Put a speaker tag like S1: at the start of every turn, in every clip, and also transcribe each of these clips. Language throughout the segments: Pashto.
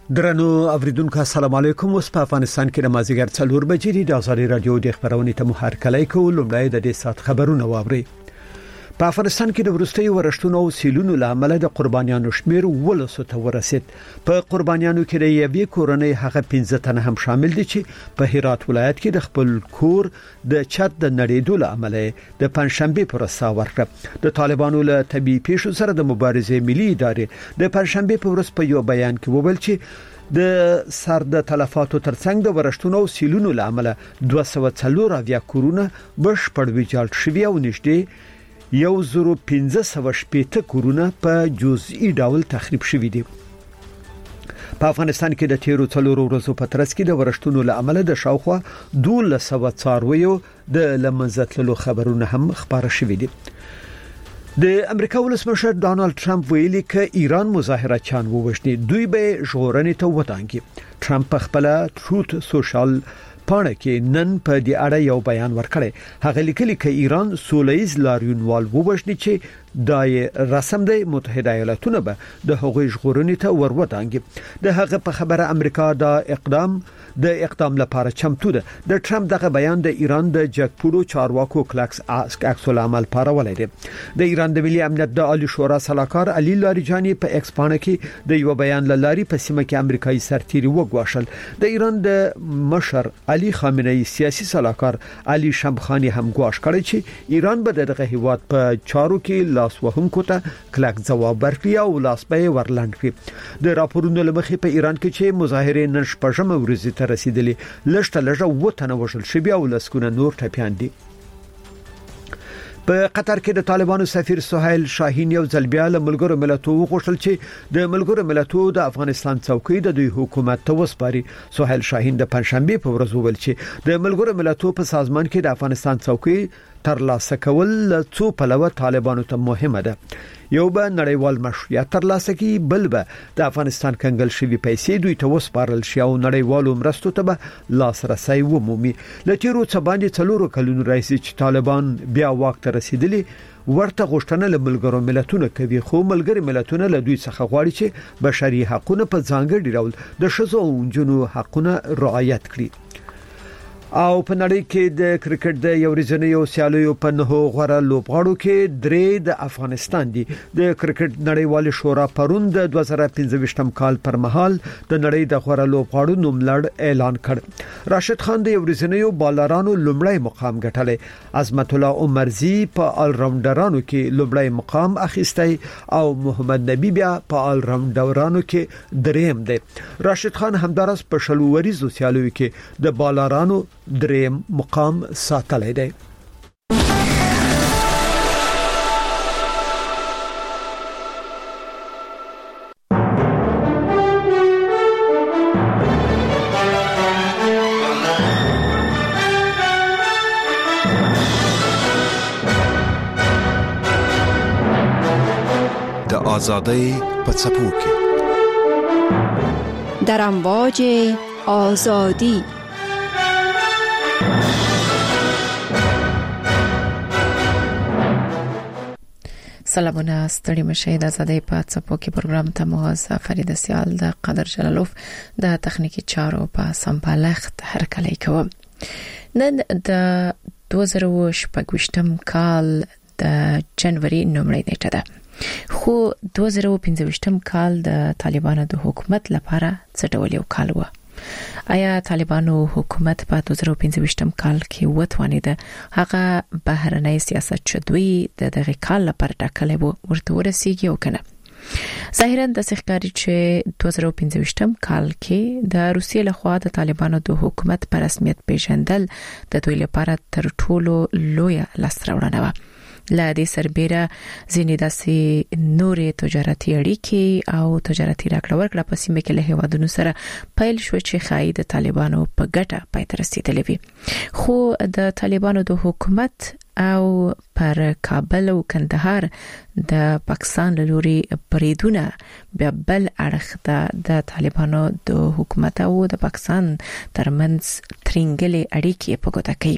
S1: درنو اوریدونکو السلام علیکم. اوس په افغانستان کې د مازیګر 4 بجې د ازادي رادیو د خبرونې ته مو هرکلی کوو. لومړی د دې سات خبرونه واوري. په افغانستان کې د ورستۍ ورښتونو او سیلونو لامل د قربانیانو شمیر ولسو ته ورسید. په قربانیانو کې د یوې کورنۍ هغه 15 تنه هم شامل دي چې په هرات ولایت کې د خپل کور د چت د نړیدو لامل د پنځشنبه پر ورځ ورکړه. د طالبانو له طبي پیښو سره د مبارزې ملي ادارې د پنځشنبه پر ورځ په یو بیان کې وویل چې د سر د تلفاتو ترڅنګ د ورښتونو او سیلونو لامل 240 کورونه بشپړ ویجاړ شوي او نږدې 1570 کورونه په جزئی ډول تخریب شوي دي. په افغانستان کې د تیرو 4 ورځو په ترڅ کې د ورښتونو لامل د شاوخوا 1200 څارویو د لمنځتلو خبرونه هم خبره شوي دي. د امریکا ولسمشر ډانلډ ټرمپ ویلي ک ایران مظاهره چان ووښني دوی به ژغورنې ته وټانګي. ټرمپ په خپل ټروت سوشل پاڼه کې نن په دې اړه یو بیان ورکړی. هغه لیکلي ک ایران سولهییز لاریونوال ووښني چې د رسم د متحده ایالاتونو به د هغوی ژغورنې ته وروټانګي. د هغه په خبره امریکا د اقدام لپاره چمتو ده. د ټرمپ دغه بیان د ایران د جګپوړو چارواکو کلکس عکس العمل پارولای دی. د ایران د ملي امنیت د عالی شورا سلاکار علي لاریجانی په ایکس پاڼه کې د یو بیان لاري په سیمه کې امریکایي سرتیري وګواښل. د ایران د مشر علي خامنه‌ای سیاسي سلاکار علي شمخانی هم ګواښ کړی چې ایران به دغه هیواد په چارو کې لاس وهونکو ته کلک ځواب ورکړي او لاس به ورلاند کړي. د راپورونو لمخې په ایران کې چې مظاهره نن شپږم ورځ ته رسیدلې لږه وټنه وشل شوی او لسکونه نور ټپيان دي. په قطر کې د طالبانو سفیر سهیل شاهین یو ځل بیا له ملګرو ملتونو وغوښتل چې د ملګرو ملتونو د افغانستان څوکۍ د دوی حکومت ته وسپاري. سهیل شاهین د پنځشنبه په ورځ وویل چې د ملګرو ملتونو په سازمان کې د افغانستان څوکۍ ترلاسه کول څو پلوه طالبانو ته مهمه ده. یو به نړیوال مشروعیت ترلاسه کی، بل به د افغانستان کنګل شوی پیسې دوی ته وسپارل شي او نړیوالو مرستو ته به لاسرسي ومومي. لتیرو څه باندې 4 کلونو راځي چې طالبان بیا واک ته رسیدلی ورته غوښتنه له ملګرو ملتونو کوي، خو ملګری ملتونه له دوی څخه غواړي چې بشري حقوقونه په ځانګړي ډول د شذو او جنو حقوقونه رعایت کړي. او په نړۍ کې د کرکټ د یو ورځنیو سیالیو په 9 غوړه لوبغاړو کې 3 د افغانستان دي. د کرکټ نړیوال شورا پرون د 2015 کال پر مهال د نړۍ د غوړه لوبغاړو نوملړ اعلان کړ. راشد خان د یو ورځنیو بالرانو لومړی مقام ګټلی. عظمت الله عمرزی په آل راونډرانو کې لومړی مقام اخیستی او محمد نبی بیا په آل راونډرانو کې دریم دی. راشد خان همدارس په شلوريزو سیالیو کې د بالرانو دریم مقام ساتلی دی.
S2: د آزادۍ په څپو کې
S3: در امواج آزادی سلامونه ستړي مشه د آزادۍ په څپو کې پروګرام ته موازه فرید سیال د قدر جلالوف د تخنیکی چارو په سمبالښت هرکلی کوم. نن د 2018 کال د جنوري نومړی نیټه ده، خو 2015 کال د طالبانو د حکومت لپاره څه ډول یو کال و؟ آیا طالبانو حکومت په 2015 کال کې وتوانید هغه بهرنۍ سیاست چې دوی د دغه کال لپاره ټاکلی وو ورته ورسیږي او کنه؟ ظاهرا د ښکاری چې 2015 کال کې د روسیې لخوا د طالبانو د حکومت په رسمیت پیژندل د دوی لپاره تر ټولو لویه لاسته و. لا دې سربېره ځینې داسې نورې تجارتي اړیکې او تجارتي راکړه ورکړه په سیمه کې له هیوادونو سره پیل شو چې ښایي د طالبانو په ګټه پای ته رسیدلې وي. خو د طالبانو د حکومت او پر کابل او کندهار د پاکستان له لوري بریدونه بیا بل اړخ د طالبانو د حکومت او د پاکستان ترمنځ ترنګلې اړیکې په ګوته کوي.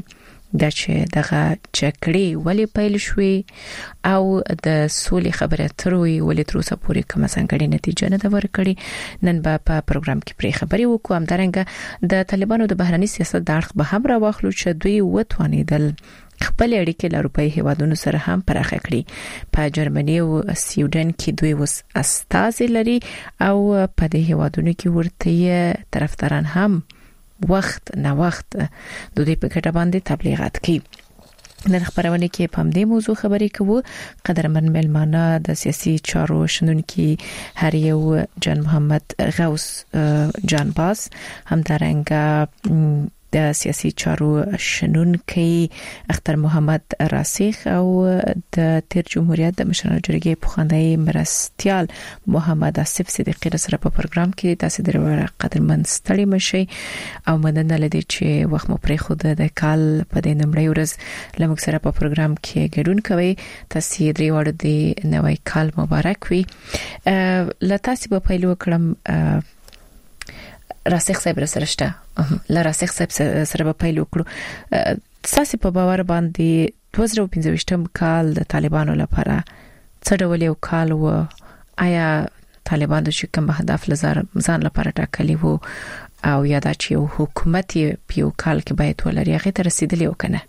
S3: د چې دغه چکړې ولې پیل شوې او د سولې خبره تروي ولې تر اوسه پورې کومه څنګه نتیجه نه ده ورکړې. نن په پروګرام کې پرې خبرې وکړو. همدارنګه د طالبانو د بهرني سیاست د اړخ به هم راوخلو چې دوی وتوانیدل خپل اړیکې له اروپאי هیوادونو سره هم پراخ کړي. په جرمني او سویډن کې دوی وس استازي لري او په دې هیوادونو کې ورته طرفداران هم وخت نه وخت د دې په ګټه باندې تبلیغات کوي. نن خبرونه کې په دې موضوع خبرې کوو. قدرمن ملمانه د سیاسي چارو شنونکي هر یو جان محمد غوث جانباز، همدارنګه د سیاسي چارو شنونکي اختر محمد راسخ او د تیر جمهوریت د مشرانو جرګې پخوانی مرستيال محمد اسف صدیقی سره په پروګرام کې تاسو درو قدرمن ستړي مشي او مننه لدی چې وخت مو پرې خود د کال په دې نمړی ورځ لمک سره په پروګرام کې ګډون کوي. تاسو درې وړ د نوې کال مبارک وي. لتاسو په پیلو کړم راسخ صاحب سره شته لراسخ صاحب سره په پیل وکړو. تاسو په باور باندې 2015 کال د طالبانو لپاره څه ډول یو کال و؟ آیا طالبانو چې کوم هدف ځان لپاره ټاکلی وو او یا د چې حکومت په یو کال کې باید ولري هغه ته رسیدلی وکنه؟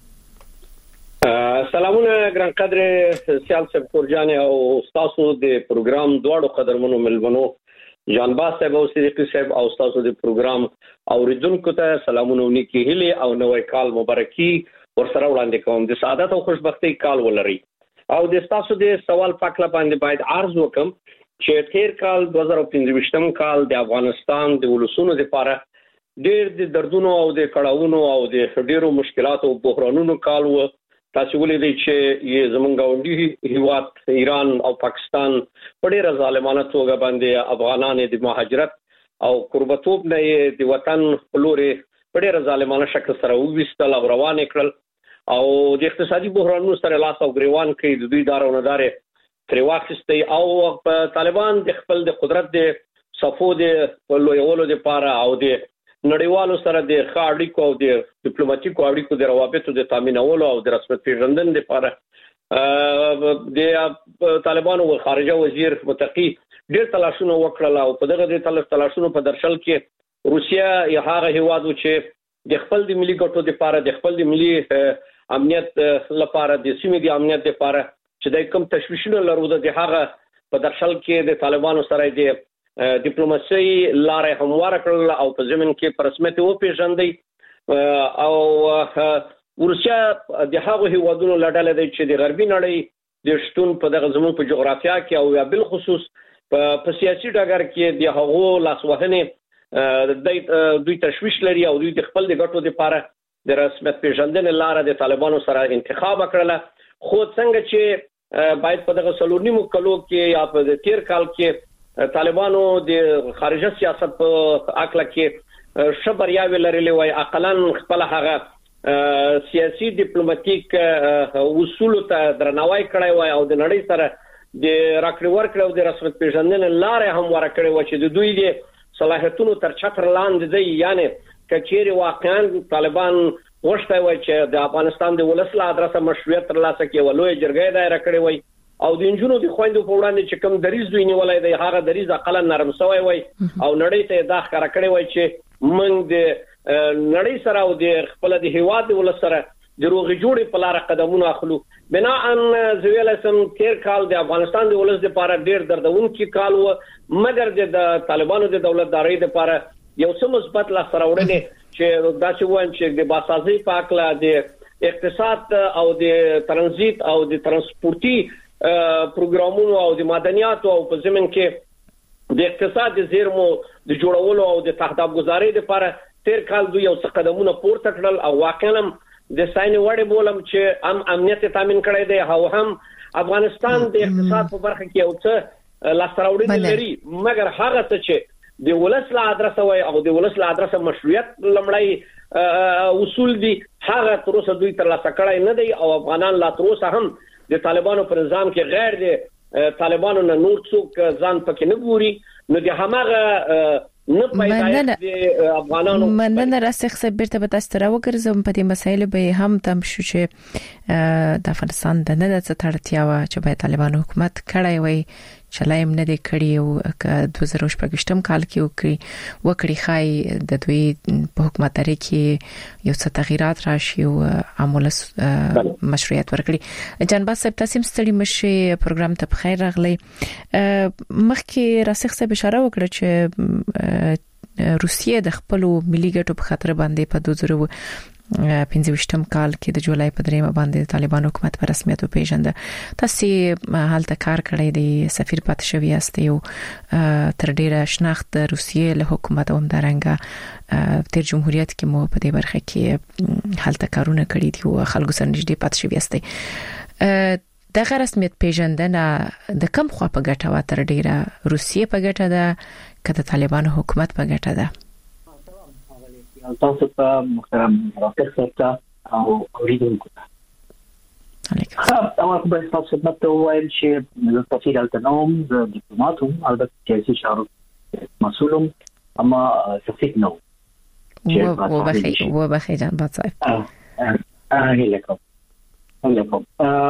S4: سلامونه ګران قدر سیال صاحب کورجان او تاسو د پروګرام دواړو قدرمنو ملمنو جانباز صاحب او صدیقی صاحب او تاسو د پروګرام اوریدونکو ته سلامونه ونیکي هلي او نوې کال مبارکي ورسره وړاندې کوم. د سعادت او خوشبختی کال ولري. او د تاسو د سوال پاکله باندې باید عرض وکم چې تیر کال 2015 کال د افغانستان د ولسونو لپاره ډېر د دردونو او د کړهونو او د ډېرو مشکلاتو او بحرانونو کال و. تاسو ولې چې یې زمونږ غونډي هیواد ایران او پاکستان په ډېر ظالمانه توګه باندې افغانان د مهاجرت او قربتوب نه د وطن په لوري په ډېر ظالمانه شکل سره وویستل او روان کړل او د اقتصادي بحرانونو سره لاس او ګریوان کوي. د دوی دارونه دارې تر واخستي او طالبان د خپل د قدرت د صفو د لویولو لپاره او د نړیوالو سره د خاړیکو او د ډیپلوماټیکو اړیکو د روابطو د تامینولو او د رسمیت پیژندنې لپاره د طالبانو خارجه وزیر متقی ډېر تلاشونه وکړل او په دغه د تلاشونو په درشل کې روسیا یا هغه هیوادو چې د خپل د ملي ګټو لپاره د خپل د ملي امنیت لپاره د سیمې د امنیت لپاره چې د کوم تشویشونه لرو د هغه په درشل کې د طالبانو سره د ډیپلوماسي لارې همواره کړل او په زمين کې په رسمیت او پیژندې او روسیا د هغه هیوادونو لړل دی چې د غربي نړۍ د شتون په دغه زمون په جغرافیا کې او یا بل خصوص په سیاسي ډګر کې د هغه لاسوهنې دوی تشویش لري او دوی د خپل د ګټو لپاره د رسمیت پیژندنې لاره د طالبانو سره انتخاب کړل. خو څنګه چې باید په دغه سلورنیمو کلو کې یا په تیر کال کې طالبانو د خارجه سیاست په اکله کې شبرياوي لري وای اقلن خپل هغه سیاسي ډیپلوماټیک اصول ته درناوی کړی وای او د نړۍ سره د راکړې ورکړې او د رسمیت پیژندنې لارې هم ورکړې و چې د دوی د صلاحیتونو تر چتر لاندې دی. یعنی کچېری واقعا طالبان غوښتي وای چې د افغانستان د ولس له ادرسه مشروعیت ترلاسه کړي ولوي جرګې دایره کړې وای او د انجونو د خويندو په وړاندې چې کوم دریز دوی نیولای دی هغه دریز اقل نرم سوی وای او نړۍ ته دا ښکارا کړی وای چې موږ د نړۍ سره او د خپل د هیواد ول سره د روغ جوړې په لار قدمونه اخلو. بنا ان زویلسم تیر کال د افغانستان د ولس لپاره ډیر دردونکي کال و مګر د طالبانو د دولتداري لپاره یو څه مثبت لا سره وړاندې چې دا چې وایم چې د باسازي پاکلا د اقتصاد او د ترانزیت او د ترانسپورتي پروګرامونو او د مدنیات او په زمين کې د اقتصاد زیرمو د جوړولو او د تهداب گزاري لپاره تیر کال دوی یو څه قدمونه پورته کړل او واقعا د ساين وړي بولم چې امنیت تامین کړی دی او هم افغانستان د اقتصاد په برخه کې یو څه لاسراوړي لري مګر هغه څه چې د ولس لا ادرسه وای او د ولس لا ادرسه مشروعیت لمړی اصول دي هغه تر اوسه دوی تر لاسه کړی نه دی او افغانان لا تر اوسه هم د طالبانو پر نظام کې غیر د طالبانو نه نور څوک ځان پکې نه ګوري. نو د همغه نه پیدایښت د افغانانو
S3: مننه راسخ صاحب بیرته به تاسو ته وګرځم په دې مسایلو به هم تم شو چې د افغانستان د نه د څټړتیا وا چې به طالبان حکومت کړای وي چلایم نه دی کړی او 2018 کال کې وکړي خای د دوی په حکومت لري کې یو څه تغیرات راشي او عمل مشروعیت ورکړي جنبا صاحب تاسو ستړي مشه پروګرام ته بخیر راغلی مخکې راسخ صاحب اشاره وکړه چې روسیه د خپل ملي ګټو په خاطر باندې په 2015 کال کې د جولای په 3 باندې طالبان حکومت په رسمیت وپیژنده تاسو حالت کار کړی دی سفیر پات شوی است یو تر ډیره شناخت د روسیې له حکومت او همدارنګه تر جمهوریت کې مو په دې برخه کې حالت کارونه کړی دي او خلکو سره نږدې پات شوی است د رسمیت پیژندنه د کم خوا په ګټه و تر ډیره روسیې په ګټه ده کله طالبان حکومت په ګټه ده
S5: تاسو ته محترم راکټ صاحب او اوریدونکو ته علیکم اول به تاسو خدمت ته وایم چې د تفصیل التنوم د ډیپلوماټوم البته سیاسي چارو مسؤلم اما سفیر نو
S3: و بخیر جان صاحب
S5: علیکم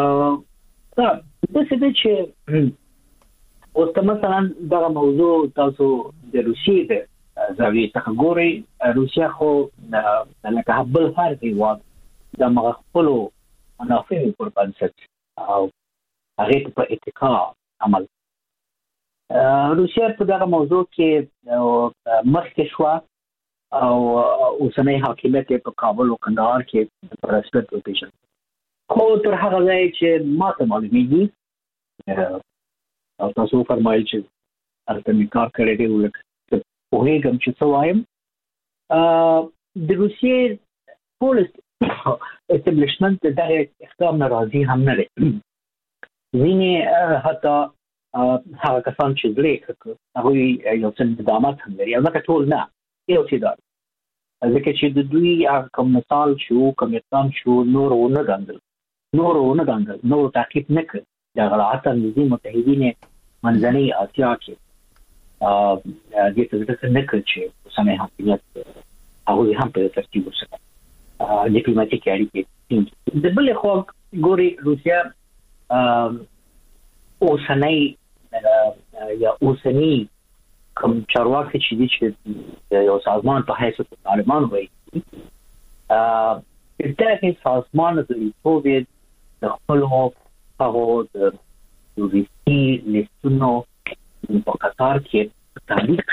S5: د څه چې اوس مثلا دا موضوع تاسو د روسیې د زاویې څخه ګوري روسیا خو لکه بل هر هیواد د مغفلو منافع پر بنسټ او هغه په اتکا عمل روسیا په دغه موضوع کې مخکې شو او اوسنۍ حاکمیت په کابل او کندهار کې پر رسمیت وپیژند خو تر هغه ځای چې ماته معلومیږي او تاسو فرمایي چې البته کار کړی دی ولکه وګورم چې څه وایم د روسیې ټول اسټابلیشمنت د اقدام ناراضي هم نه لري ځینې حتی هغه کسان چې لیکل هغه یو څه اقدامات هم لري البته ټول نه یو څه دا ځکه چې د دوی کوم مثال شو کوم اقدام شو نور ونه غندل نور تعقیب نه کړ د غلطه نظام متحدین منځنۍ اسیا کې د څه نه کړ چې سمه حاکمیت هغه هم په ترتیب وسه ډیپلوماټیک اړیکې د بل خو ګوري روسیا اوسنی کوم چارواکي چې یو سازمان په حیث طالبان وایي دغه سازمان د کووید د خپل هغه د روسي لیستونو په قطار کې تعلیق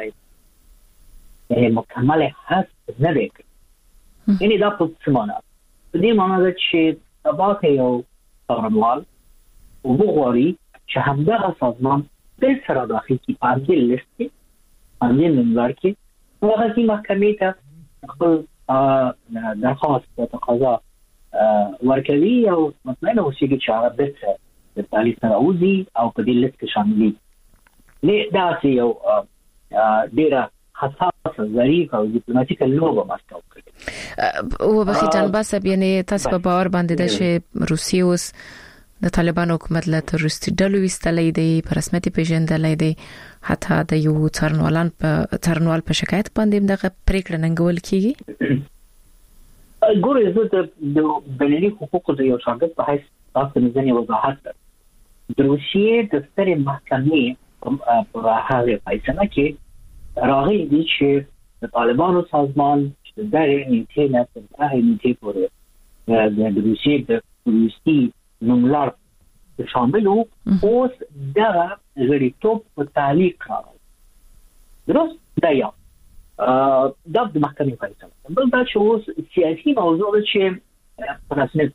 S5: راوړی مکمل حس نه دی یعنی دا په څه معنا په دې معنا ده چې تباکه یو څارنوال وګوري چې همدغه سازمان بل سره داخل کی پاندې لیست کې پاندې نمبر کې هغه چې محکمې ته خپل درخواست او تقاضا ورکوي او مثلا اوسېږي چې هغه به د تعلیق سره اوزي او په دې لیست کې شاملي نه دا چې یو ډیره حساس ظریف او ډیپلوماټیک لوبه ماستو کړي
S3: او بخي جنبا سب یعنی تاسو په باور باندې ده چې روسیه اوس د طالبان حکومت له تروریستي ډلو وستلې دی په رسمیت پیژندلې دی حتی د یو څارنوال په شکایت باندې دغه پریکړه ننګول کیږي
S5: ګورې زه د بینالمللي حقوقو د یو شاګرد په حیث تاسو نه ځنې وضاحت د روسیې د سترې محکمې په هغه فیصله کې راغلی دی چې د طالبانو سازمان چې د نیټې نه تر هغه نیټې پورې د روسیې د پولیسي نوملار شامل وو اوس دغه غړیتوب په تعلیق راغلی درست دا یو دا د محکمې فیصله بل دا چې اوس سیاسي موضوع ده چې په رسمیت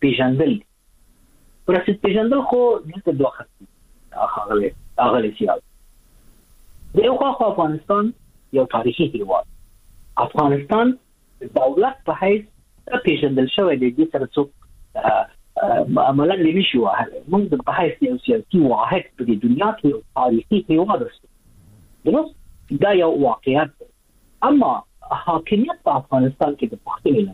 S5: پیژندل خو دلته دوه خبرې هغه سیاست د یو خوا افغانستان یو تاریخي هیواد افغانستان دولت په حیث پیژندل شوی دی د سره څوک عملاً نشي وهله موږ په حیث یو سیاسي واحد په دنیا کې یو تاریخي هیواد اوسو درست دا یو واقعیت اما حاکمیت په افغانستان کې د پښتنو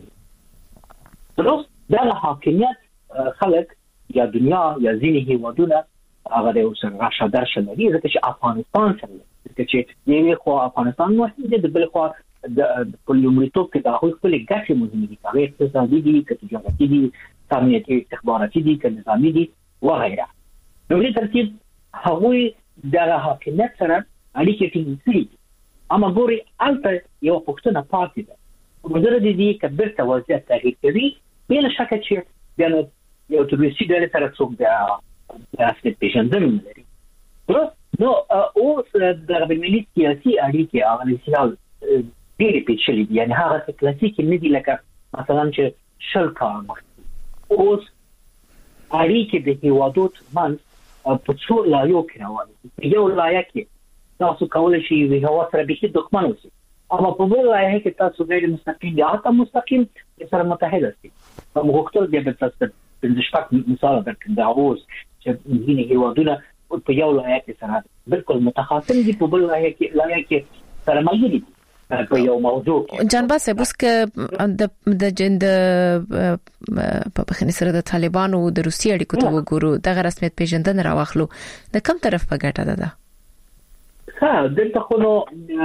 S5: نه درست دا حاکمیت خلک یا دنیا یا ځینې هیوادونه هغه د اوسن راشه درشه لري چې افغانستان سره چې یوه خو افغانستان نو د بل خو د پولیمریتوب کې د خپل ګټې مهمه دي هغه اقتصادي دي تجارتي دي امنیتي استخباراتي دي نظامي دي وغيرها نو دې ترتیب هغه د حکومت سره اړیکې ټینګې اما ګوري البته یو پښتنه پاتې ده مجرد دې کبر توازن تغییر کوي بلا شک چې د یو تدریسي ډلې سره څوک د اصلي پیژندنې لري نو اوس د غبرمني سیاسي اړیکې هغه سیال ډېر پیچلې دي یعنی هغه کلاسیک نه دي لکه مثلا چې شل کال اوس اړیکې د هیوادوت من په څو لایو کې روانه یو لایه کې تاسو کولای شئ د هوا سره به دښمن اوسئ اما په بل لایه کې تاسو غیر مستقیم یا حتی مستقیم سره متحد اوسئ په مختلف دی په تاسو د شپږ مثال درکړم دا اوس چې ځینې هیوادونه په یو لایه کې سره بالکل متخاصم دي په بل لایه کې سره ملګري دي په یو موضوع کې
S3: جان باسه بس ک د جند په بخنه سره د طالبانو د روسیې اړیکو ته وګورو د رسمیت پیژندنه راوخلو د کوم طرف په ګټه ده
S5: دلته خو نو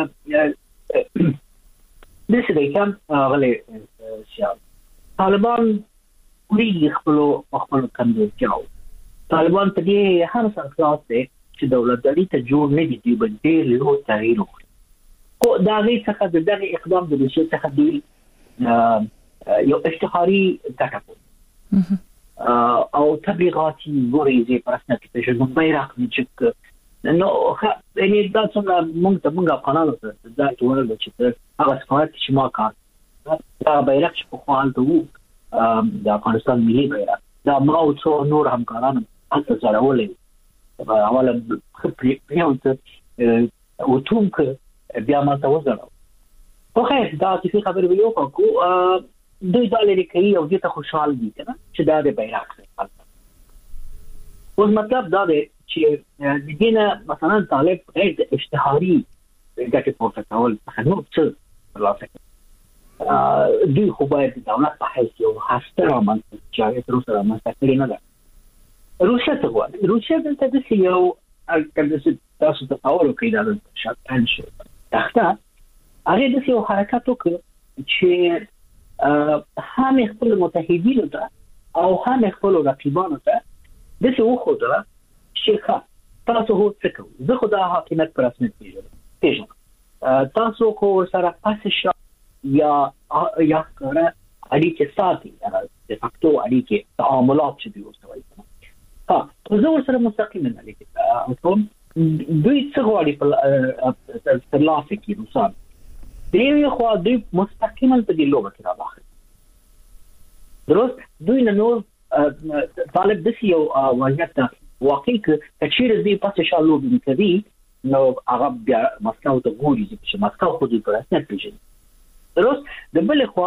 S5: د څه کوم غلې شاو طالبان وی خپل کمزورتیاو طالبان په دې هر څه خلاص دي چې دولتداري ته جوړ نه دي دی باندې له تغییر خو دا غي څخه دغه اقدام د روسیې څخه دی یو اشتهاري ګټه او تبلیغاتي ورېزه پرسنه کې چې بیرغ چې نو یعنی دا څنګه موږ افغانانو ته دا ټول چې هغه څه چې ما کار دا بیرغ چې په خپل ته د افغانستان ملي بیرغ دا ما او څو نور همکارانو هڅه زړولې اوله خپل او توم کې بیا ما ته وځړو خو خیر دا چې خبرې ویلو کو دوی دا لري کوي او دې ته خوشحال دي کنه چې دا د بیرغ څخه اوس مطلب دا دی چې د دینه مثلا طالب غیر اشتهاري ګټه پورته کول څنګه څه خلاصه دوی خو باید د دولت په حیث یو احترام چې تر اوسه راځي کړی نه ده روسیا ته وایي روسیا دلته د یو کله تاسو ته اورو کې دا شاتن شو تخته هغه د یو حرکت وکړ چې هم خپل متحدینو ته او هم خپل رقیبانو ته د څه وخت شيخه تاسو هو څه کوئ زه خدای حکومت پر اساس پیژنم تاسو خو سره پاسه یا کړه اړیکې ساتي د فاکتو اړیکې تعاملات چې دی اوسوي زه سره مستقیم نه لیکم کوم دوی څه غواړي په ترلاسه کې روسان دوی خو دوی مستقیما په دې لوبه کې راځي درست دوی نه نور طالب د یو وضعیت واقعي کچیر دې پاتې شالو به کوي نو هغه بیا مسکو ته ګوري چې مسکو خو دې پر اساس پیژني درست د بل خو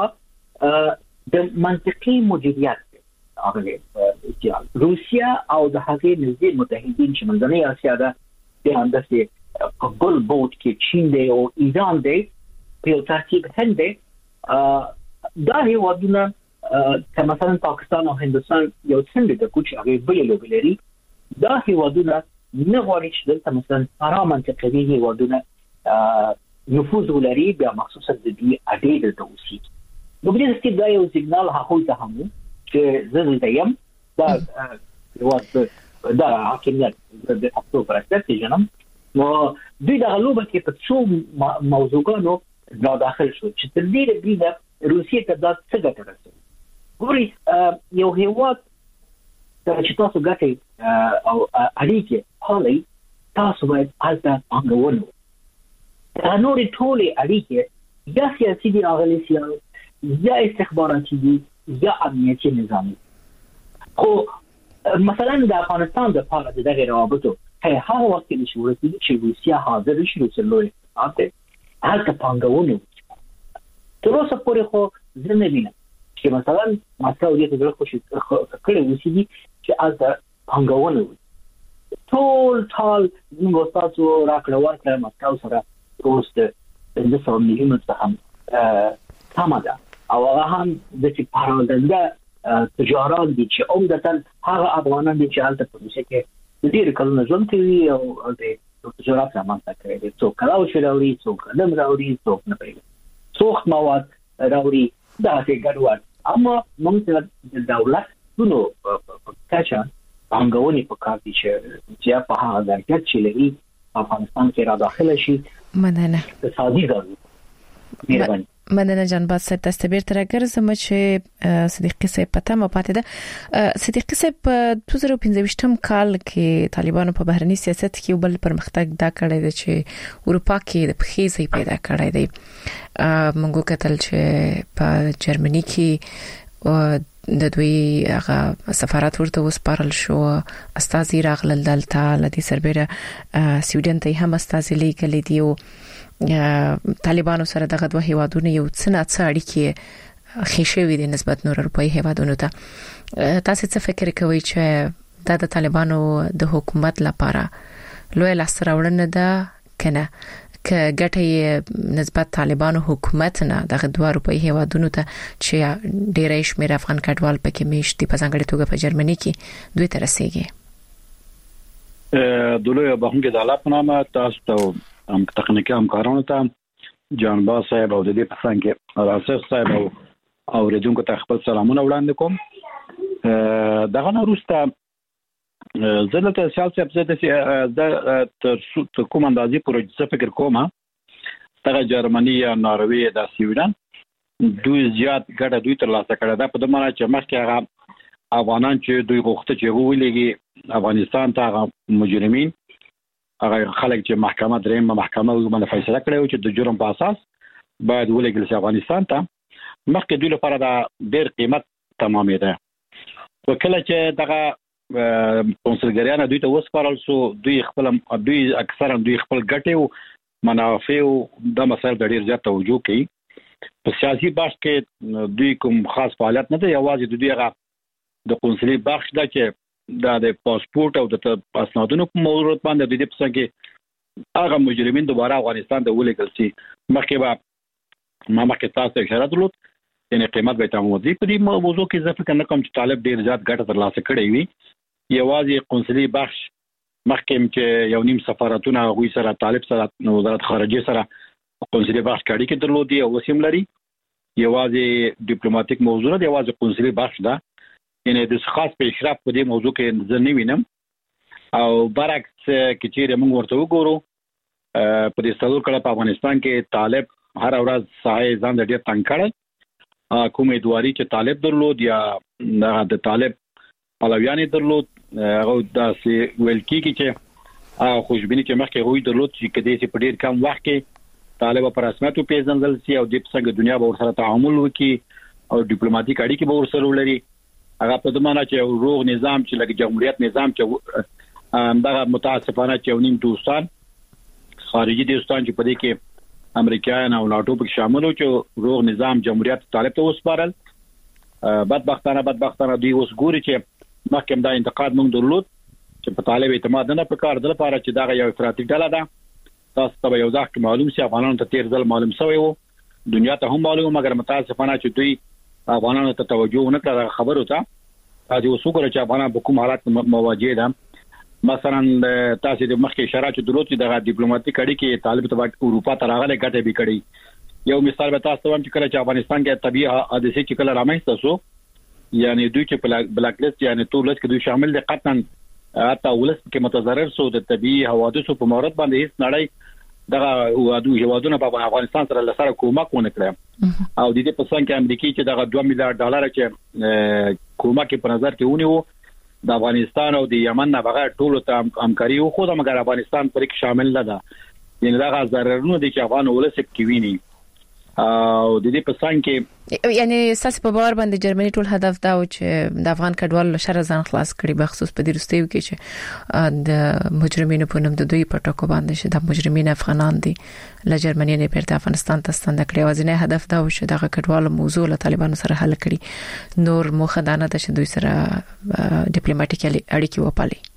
S5: د منطقي مدیریت هغه چې روسیا او د هغې نږدې متحدین چې منځنۍ اسیا ده د اندازې په بل بوت کې چین دی او ایران دی په ترتیب هند دی دا هیوادونه که مثلا پاکستان او هندوستان یو څنګه د کوچ هغه بل لري دا هیوادونه نه غواړي چې دلته مثلا آرام منطقوي هیوادونه نفوذ ولري بیا مخصوصا د دې اډې د توسي نو په دې کې دا یو سیګنال هغه ته هم چې زه زم دا دا حکومت د اکتوبر اساسي جنم نو دوی د غلوبه کې په څو موضوعونو دا داخل شو چې تر دې لري روسیې ته دا څه ګټه رسوي ګوري یو هیواد چې تاسو ګټي او اړیکې حالي تاسو باید البته څنګه دا نورې ټولې اړیکې یا سیاسي دي اغلي سیاسي یا استخباراتي دي یا امنیتي نظامي خو مثلا د افغانستان د پاره د دغه روابطو هغه وخت چې ورسېږي چې روسیا حاضر شي روسلوي اته هلته پانګونه تر اوسه پورې خو زه نه وینم چې مثلا مسکو دې ته خوشي کړي وسی چې البته پانګونه ټول موږ تاسو راکړه ورکړه مسکو سره روست د 200 میلیون څخه تماده او هغه هم د چې پارودنده تجاران دي چې عمدتاً هغه افغانان دي چې حالت په روسیه کې ډیر کلونه ژوند کوي او د جوړه رامنځته کړي دي څوک کلاو شي راوړي څوک قدم راوړي څوک نه پیږي څوک مواد راوړي دا څه ګډوډ اما موږ د دولت نو کاچا څنګهونی په کار دي چې په هغه ځای چې لري افغانستان کې را داخله شي
S3: مننه
S5: اقتصادي ضرورت
S3: مننه جان باز صاحب تاسو بیرته راګرځم چې صدیقي صاحب پته مو پاتې ده صدیقي صاحب په 2015 کال کې طالبانو په بهرني سیاست کې بل پرمختګ دا کړی دی چې اروپا کې د پخېزي پیدا کړی دی موږ کتل چې په جرمني کې د دوی هغه سفارت ورته وسپارل شو استازي راغلل دلته لدی سربېره سویډن ته هم استازي لیکل دي او طالبانو سره دغه دوه هیوادونه یو څه اړیکې خېشوي دي نسبت نور اروپאי هیوادونو ته تاسو څه فکر کوئ چې د طالبانو د حکومت لپاره لوی لاسراوړنه ده کنه ک ګټه نسبت طالبانو حکومت نه دغه دوه اروپאי هیوادونو ته چې ډیرې شمیر افغان کډوال پکې میشتي په ځانګړي توګه په جرمني کې دوی ته رسیږي
S6: دلوی بهونګه د الله په نامه تاسو ته هم تخنیکی همکارانو ته جان باز صاحب او د دې په څنګ کې راسخ صاحب او ریډونکو ته خپل سلامونه وړاندې کوم دغه وروسته زلته سیاسي ابزه د کوم اندازې پروژه فکر کومه دغه جرمني یا ناروی د سویډن دوی زیات ګټه دوی تر لاسه کړه دا په دمانه چې مخکې هغه افغانان چې دوی غوښته چې ویلېږي افغانستان ته مجرمین هغه خلک چې محکمه درېمه محکمه باندې فیصله کړې چې د جرم په اساس باید ولېږل شي افغانستان ته مخکې دوی لپاره دا ډېر قیمت تمامې ده وکړه چې دغه کنسولګریان دوی ته وسپارل شو دوی اکثرا دوی خپل ګټې او منافع او د مسایل د ډېر زیات توجه کوي په سیاسي بحث کې دوی کوم خاص فعالیت نه دی یوازې د دوی هغه د کنسولي بخش ده چې د پاسپورت او د اسنادونو په موضوع باندې د دې په څنګه هغه مجرمین دوباره افغانستان ته ولېږل شي مخکې تاسو اشاره درلود یعنی قیمت به تمام دي په دې موضوع کې ځکه کنه کوم چې طالب ډیر زیات ګټه ترلاسه کړې وي یوازې قنصلي بخش مخکې چې یو نیم سفارتونه غوي سره طالب سره وزارت خارجه سره قنصلي بخش کړي کې درلودي او وسیم لري یوازې ډیپلوماټیک موضوع دی یوازې قنصلي بخش ده یعنی د خاص پیشرفت په دې موضوع کې ځنی وینم او برعکس کې چې موږ ورته وګورو په دې څلور کله په افغانستان کې طالب هر ورځ ساحه ځان د ډیر تنګ کړي کومې دواري چې طالب درلود یا د طالب پلویان درلود هغه د ویل کېږي چې خوشبینی چې مخکې غوي درلود چې کدي چې په ډیر کم وخت کې طالب پر رسمیت پیژندل شي او د څنګه دنیا به ورسره تعامل وکړي او ډیپلوماټیک اړیکې به ورسره ولري هغه په دمانه چې روغ نظام چې لکه جمهوریت نظام چې دغه متاسفانه چې ونیم دوستان خارجي دوستان چې په دې کې امریکایان او ناتو په شامل او چې روغ نظام جمهوریت طالب ته وسپارل بدبختانه دوی اوس ګوري چې مخکې دا انتقاد موږ درلود چې په طالب اعتماد نه پکار د لپاره چې دا یو افراطي ډله ده تاسو ته یو ځکه معلوم شي افغانانو ته تیر ځل معلوم شوی وو دنیا ته هم معلوم مګر متاسفانه چې دوی افغانانو ته توجه نه کړه خبرو ته چې وسوګره چې افغانان په کوم حالت مواجه ده مثلا تاسو د مخکې اشاره چې درلود چې د ډیپلوماټیک اړیکې طالب ته اروپا ته راغلي ګټه به کړي یو مثال به تاسو ته چې کله چې افغانستان کې طبيعي حادثه چې کله رامنځته شو یعنی دوی چې په بلاک لیست یعنی ټول لیست کې دوی شامل دي قطعا حتی ولس کې متضرر شو د طبيعي حوادثو په مورد باندې هیڅ نړۍ دغه هیوادونه په افغانستان سره لسره کومک ونه کړ او د دې په څنګه کې امریکای چې دغه 2 میلیارډ ډالر چې کومک په نظر کې ونیو د افغانستان او د یمن نه بغیر ټول ته همکاري وکړه مګر افغانستان پرې کې شامل نه ده یعنی دغه ضررونه دي چې افغان ولس کې ویني او د دې په څنګه کې
S3: یعنی اساس په باور باندې جرمني ټول هدف دا و چې د افغان کډوال له شر ځان خلاص کړي بخصوص په دې رستیو کې چې د مجرمینو په نوم د دوی په ټکو باندې چې د مجرمین افغانان دي له جرمني نه بیرته افغانستان ته ستنه کړي وازنه هدف دا و چې دغه کډوال موضوع له طالبانو سره حل کړي نور مخه دانه ده چې دوی سره ډیپلوماټیک اړیکې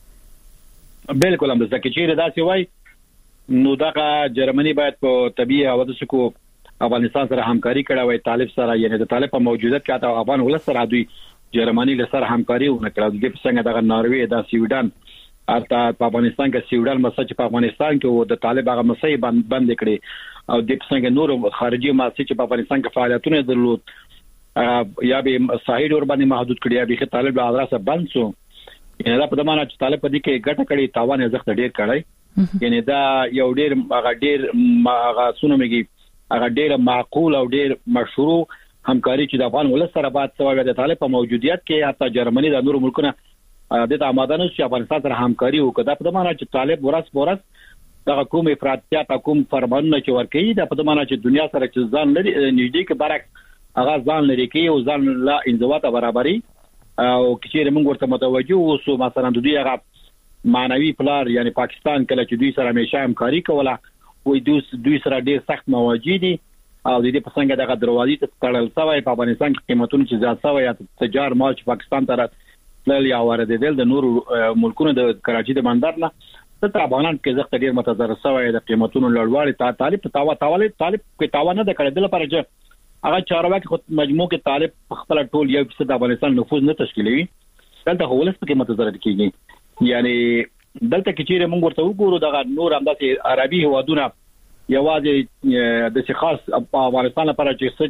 S3: وپالي
S6: بالکل هم ځکه چې دا سی وای نو دغه جرمني باید په طبيعي حوادثو کو افغانستان سره همکاري کړه وای طالب سره یعنی د طالب په موجودیت کې تا افغان ولس سره دوی جرمني له سره همکاري ونه کړه د څنګه دغه ناروی د سویډن اته په افغانستان کې سیوډل مسج په افغانستان کې د طالب هغه مسای بند کړي او د څنګه نور خارجي ماسي چې په افغانستان کې فعالیتونه درلود یا به ساحل ور باندې محدود کړي یا به طالب له ادرسه بند شو یعنی دا په دمانه چې طالب په دې کې ګټه کړي تاوان یې زخت ډیر کړی یعنی دا یو ډیر هغه سونمږي هغه ډیر معقول او ډیر مشروع همکاري چې د افغان ولس سره بعد سوي د طالب په موجودیت کې حتی جرمني د نور ملکونو د آماده نه چې افغانستان سره همکاري وکړه په دمانه چې طالب ورس دا کوم افراطیات کوم فرمانونه چې ورکړي دا په دمانه چې دنیا سره چې ځان لري نږدې کې برعکس هغه ځان لري کې او ځان لا انضباط برابرۍ او چې موږ ورته متوجه اوسو مثلا د دوی هغه معنوي پلار یعنی پاکستان کله چې دوی سره همیشه همکاري کوله وې دوی سره ډیر سخت مواجه دي او د دې په څنګه دغه دروازې ته تړل شوی په افغانستان کې قیمتونه چې زیات شوی یا تجار مال چې پاکستان ته تلل یا واردېدل د نور ملکونو د کراچي د بندر نه ته افغانان کې زخت ډیر متضرر شوی د قیمتونو لوړوالی طالب کې تاوان نه کړل لپاره چې هغه چارواکي خود مجموع کې طالب خپل ټول 1% د افغانستان نفوذ نه تشکیلوي دلته هولس په متضرر کیږي یعنی دلته کې چې موږ ورته وګورو د نور همداسې عربي هوادونه یوازې د خاص په افغانستان لپاره چې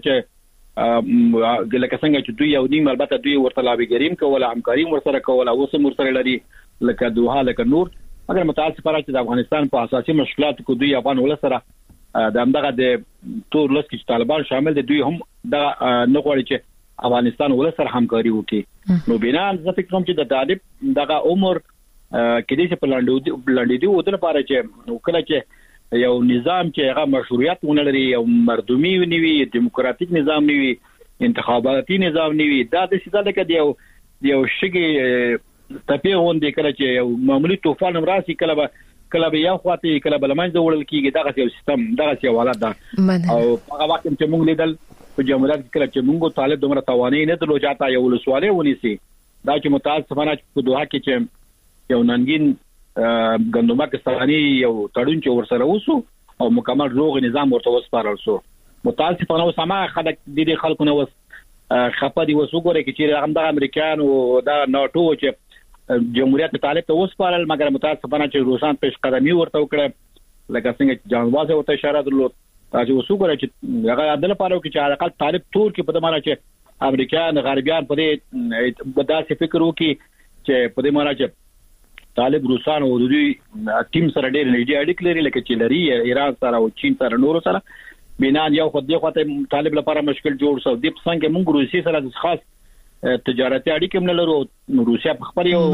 S6: څه لکه څنګه چې دوی یو نیم البته دوی ورته لابیګریم کوله همکاري ورسره کوله اوس ورسره لري لکه دوه لکه نور مګر متاسفانه چې د افغانستان په اساسي مشکلات کې دوی افغان ولسره د همدغه د تور لس کې طالبان شامل دي دوی هم د نه غواړي چې افغانستان ولسره همکاري وکړي نو بنا زه فکر کوم چې د طالب دغه عمر کې دې په لاندې دی ودل لپاره چې کله چې یو نظام چې هغه مشروعیت ونلري او مردمي ونوي دیموکراتیک نظام نیوي انتخاباتي نظام نیوي دا د سیده کې دی یو شګي تپې هوندې کله چې یو معمولی طوفان راسي کله به یو خواته کله بل منځ وړل کیږي دغه یو سیستم دغه یو حالت ده او هغه وخت چې موږ لیدل په جمهوریت کې کله چې موږ طالب دومره توانې نه درلوجاته یو ولسواله ونیسي دا چې متاسفانه په دوه کې چې یو ننګین ګندمکستاني یو تړون چې ورسره وسو او مکمل روغ نظام ورته وسپارل شو متاسفانه وسما خلک د خلکو نه وس خپدي وسوګره کې چې هم د امریکایانو او د ناتو چې جمهوریت طالب ته وسپارل مګر متاسفانه چې روسان پیش قدمي ورته وکړه لکه څنګه جانواز ورته اشاره درلود چې وسوګره چې هغه عدل پاره کې چې حقیقت طالب تور کې په دمانه چې امریکایان غربیان په دې بداسه فکر وکي چې په دې معنی چې طالب روسان او دوی ټیم سره ډېر نږدې اړیکې لري لکه چې لري ایران سره او چین سره نور سره بنان یو خو دې خواته طالب لپاره مشکل جوړ شو د څنګه موږ روسي سره د خاص تجارتي اړیکې هم لرو روسیا په خپل یو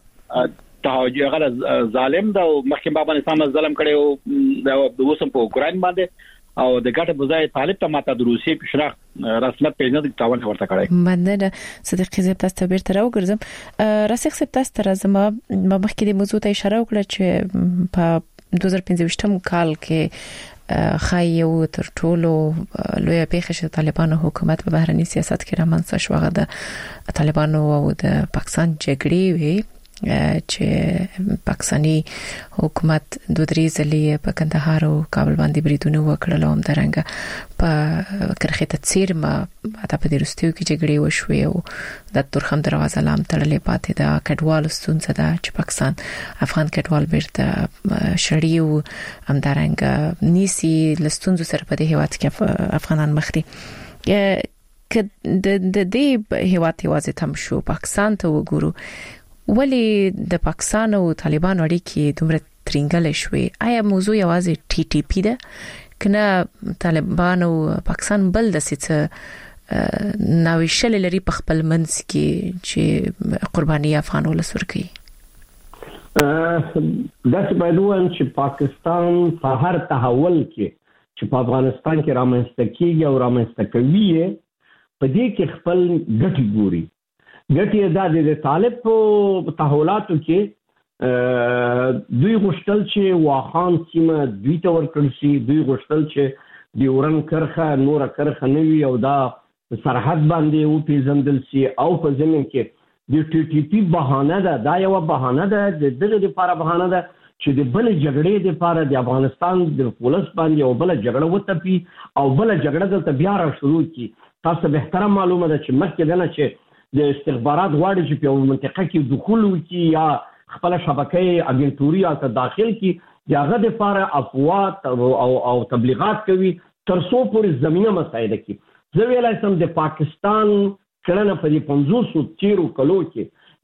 S6: توجه غل ظالم دا مخکې په افغانستان ظلم کړي او د وسم په اوکرين باندې او د ګټه بځای طالب ته ماته د روسي پښراخ رسمیت پیژنې تاوان ورته کړی
S3: مننه صدیق زیب تاسو ته بیرته راوګرځم راسخ سپ تاسو ته زما مخکې د موضوع ته اشاره وکړه چې په 2015 کال کې خایو تر ټولو لوی پیښه چې طالبانو حکومت په بهرني سیاست کې رامنځته شو هغه د طالبانو او د پاکستان جګړې وی چې پاکستاني حکومت دوه درې ځلې په کندهار او کابل باندې بریدونه وکړل او همدارنګه په کرخه تیر ما اته په درستیو کې جګړې وشوي او د تورخم دروازه لام تړلې پاتې دا کډوال ستونزه ده چې پاکستان افغان کډوال بیرته شړیو همدارنګه نیسی لستونزو سره په دې هیواد کې افغانان مخري ک د دې هیواد یوازې تم شو پاکستان ته وګورو ولی د پاکستان او طالبان اړیکې دومره ترنګل شوي آیا موضوع یوازې ټي ټي پی ده کنه طالبان او پاکستان بل د څه ناویشل لري په خپل منځ کې چې قرباني افغان ولسور کوي
S7: دا څه باید وایي چې پاکستان په هر تحول کې چې په افغانستان کې رامنځته کیږي او رامنځته کوي په دې کې خپل ګټي ګوري ګټي د طالب په تحولاتو کې دوی غوښتل چې واخان سیمه دوی ته ورکړل شي دوی غوښتل چې د ورن کرخه نور کرخه نوي او دا سرحد باندې او پیژندل شي او په زمين کې د ټي ټي پی بهانه ده دا یو بهانه ده د دغه لپاره بهانه ده چې د بل جګړې لپاره د افغانستان د پولیس باندې او بل جګړه وتپی او بل جګړه دلته بیا را شروع کی تاسو به احترام معلومه ده چې مخکې دنه چې د استخبارات غواړي چې په منطقه کې دخول وکړي یا خپل شبکې اګنټوري او داخل کی یاغه د لپاره افواط او تبلیغات کوي تر څو پورې زمينه مساعده کی زه ویلای سم د پاکستان کړنه په 500 کلو کې